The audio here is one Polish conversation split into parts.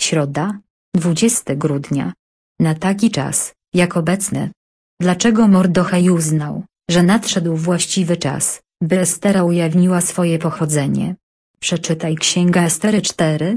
Środa, 20 grudnia. Na taki czas, jak obecny. Dlaczego Mordochaj uznał, że nadszedł właściwy czas, by Estera ujawniła swoje pochodzenie? Przeczytaj Księga Estery 4,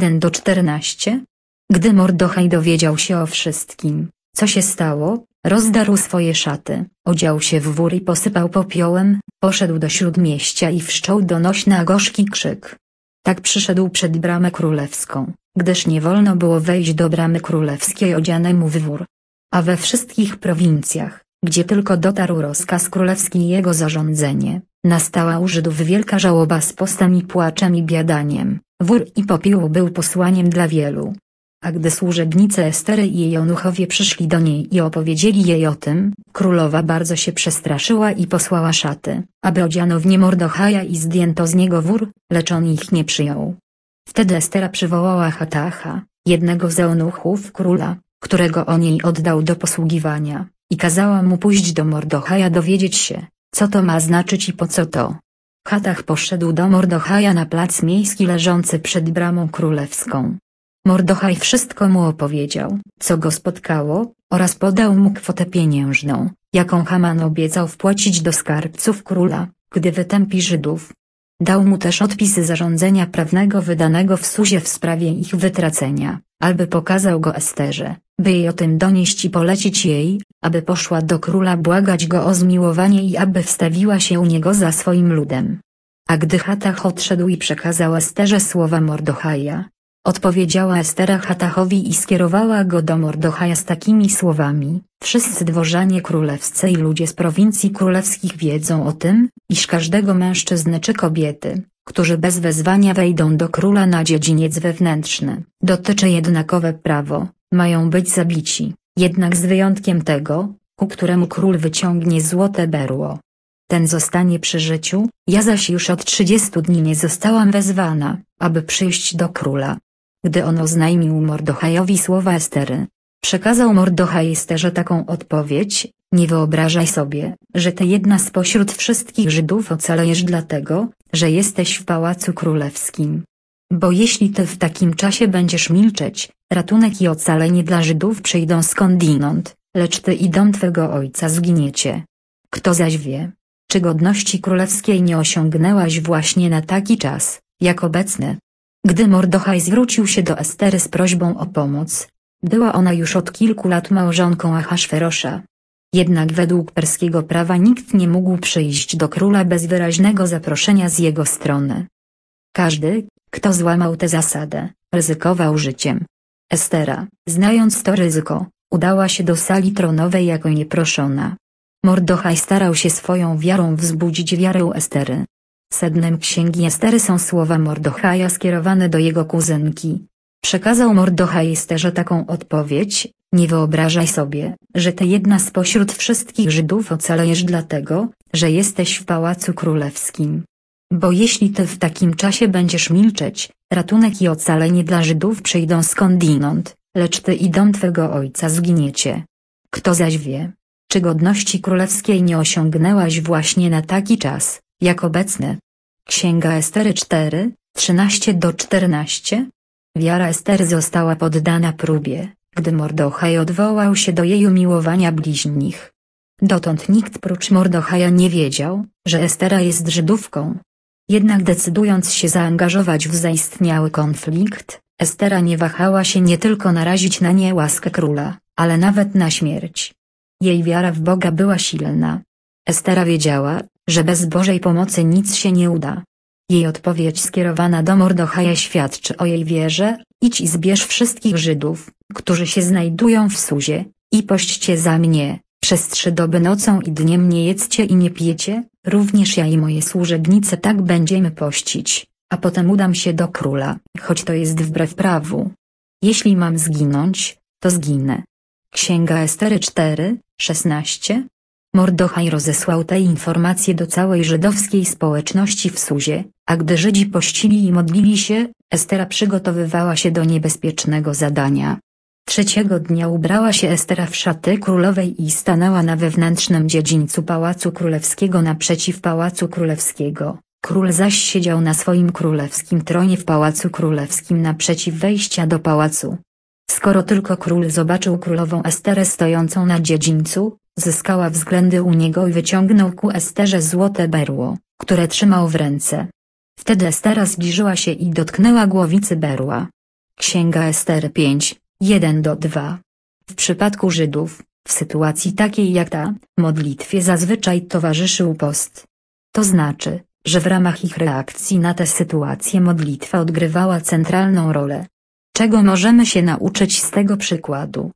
1-14. Gdy Mordochaj dowiedział się o wszystkim, co się stało, rozdarł swoje szaty, odział się w wór i posypał popiołem, poszedł do śródmieścia i wszczął donośny gorzki krzyk. Tak przyszedł przed bramę królewską, gdyż nie wolno było wejść do bramy królewskiej odzianemu w wór. A we wszystkich prowincjach, gdzie tylko dotarł rozkaz królewski i jego zarządzenie, nastała u Żydów wielka żałoba z postem i płaczem i biadaniem. Wór i popiół był posłaniem dla wielu. A gdy służebnice Estery i jej eunuchowie przyszli do niej i opowiedzieli jej o tym, królowa bardzo się przestraszyła i posłała szaty, aby odziano w nie Mordochaja i zdjęto z niego wór, lecz on ich nie przyjął. Wtedy Estera przywołała Hatacha, jednego z eunuchów króla, którego on jej oddał do posługiwania, i kazała mu pójść do Mordochaja dowiedzieć się, co to ma znaczyć i po co to. Hatach poszedł do Mordochaja na plac miejski leżący przed bramą królewską. Mordochaj wszystko mu opowiedział, co go spotkało, oraz podał mu kwotę pieniężną, jaką Haman obiecał wpłacić do skarbców króla, gdy wytępi Żydów. Dał mu też odpisy zarządzenia prawnego wydanego w Suzie w sprawie ich wytracenia, aby pokazał go Esterze, by jej o tym donieść i polecić jej, aby poszła do króla błagać go o zmiłowanie i aby wstawiła się u niego za swoim ludem. A gdy Hatach odszedł i przekazał Esterze słowa Mordochaja, odpowiedziała Estera Hatachowi i skierowała go do Mordochaja z takimi słowami: wszyscy dworzanie królewscy i ludzie z prowincji królewskich wiedzą o tym, iż każdego mężczyzny czy kobiety, którzy bez wezwania wejdą do króla na dziedziniec wewnętrzny, dotyczy jednakowe prawo, mają być zabici, jednak z wyjątkiem tego, ku któremu król wyciągnie złote berło. Ten zostanie przy życiu, ja zaś już od 30 dni nie zostałam wezwana, aby przyjść do króla. Gdy on oznajmił Mordochajowi słowa Estery, przekazał Mordochaj Esterze taką odpowiedź: nie wyobrażaj sobie, że ty jedna spośród wszystkich Żydów ocalejesz dlatego, że jesteś w pałacu królewskim. Bo jeśli ty w takim czasie będziesz milczeć, ratunek i ocalenie dla Żydów przyjdą skądinąd, lecz ty i dom twego ojca zginiecie. Kto zaś wie, czy godności królewskiej nie osiągnęłaś właśnie na taki czas, jak obecny? Gdy Mordochaj zwrócił się do Estery z prośbą o pomoc, była ona już od kilku lat małżonką Ahasferosza. Jednak według perskiego prawa nikt nie mógł przyjść do króla bez wyraźnego zaproszenia z jego strony. Każdy, kto złamał tę zasadę, ryzykował życiem. Estera, znając to ryzyko, udała się do sali tronowej jako nieproszona. Mordochaj starał się swoją wiarą wzbudzić wiarę Estery. Sednem księgi Estery są słowa Mordochaja skierowane do jego kuzynki. Przekazał Mordochaj Esterze taką odpowiedź: nie wyobrażaj sobie, że ty jedna spośród wszystkich Żydów ocalejesz dlatego, że jesteś w pałacu królewskim. Bo jeśli ty w takim czasie będziesz milczeć, ratunek i ocalenie dla Żydów przyjdą skądinąd, lecz ty i dom twego ojca zginiecie. Kto zaś wie, czy godności królewskiej nie osiągnęłaś właśnie na taki czas, jak obecny? Księga Estery 4, 13-14. Wiara Estery została poddana próbie, gdy Mordochaj odwołał się do jej umiłowania bliźnich. Dotąd nikt prócz Mordochaja nie wiedział, że Estera jest Żydówką. Jednak decydując się zaangażować w zaistniały konflikt, Estera nie wahała się nie tylko narazić na niełaskę króla, ale nawet na śmierć. Jej wiara w Boga była silna. Estera wiedziała, że bez Bożej pomocy nic się nie uda. Jej odpowiedź skierowana do Mordochaja świadczy o jej wierze: idź i zbierz wszystkich Żydów, którzy się znajdują w Suzie, i pośćcie za mnie, przez 3 doby nocą i dniem nie jedzcie i nie pijecie, również ja i moje służebnice tak będziemy pościć, a potem udam się do króla, choć to jest wbrew prawu. Jeśli mam zginąć, to zginę. Księga Estery 4, 16. Mordochaj rozesłał te informacje do całej żydowskiej społeczności w Suzie, a gdy Żydzi pościli i modlili się, Estera przygotowywała się do niebezpiecznego zadania. 3 dnia ubrała się Estera w szaty królowej i stanęła na wewnętrznym dziedzińcu Pałacu Królewskiego naprzeciw Pałacu Królewskiego, Król zaś siedział na swoim królewskim tronie w pałacu królewskim naprzeciw wejścia do pałacu. Skoro tylko król zobaczył królową Esterę stojącą na dziedzińcu, zyskała względy u niego i wyciągnął ku Esterze złote berło, które trzymał w ręce. Wtedy Estera zbliżyła się i dotknęła głowicy berła. Księga Estery 5, 1-2. W przypadku Żydów, w sytuacji takiej jak ta, modlitwie zazwyczaj towarzyszył post. To znaczy, że w ramach ich reakcji na tę sytuację modlitwa odgrywała centralną rolę. Czego możemy się nauczyć z tego przykładu?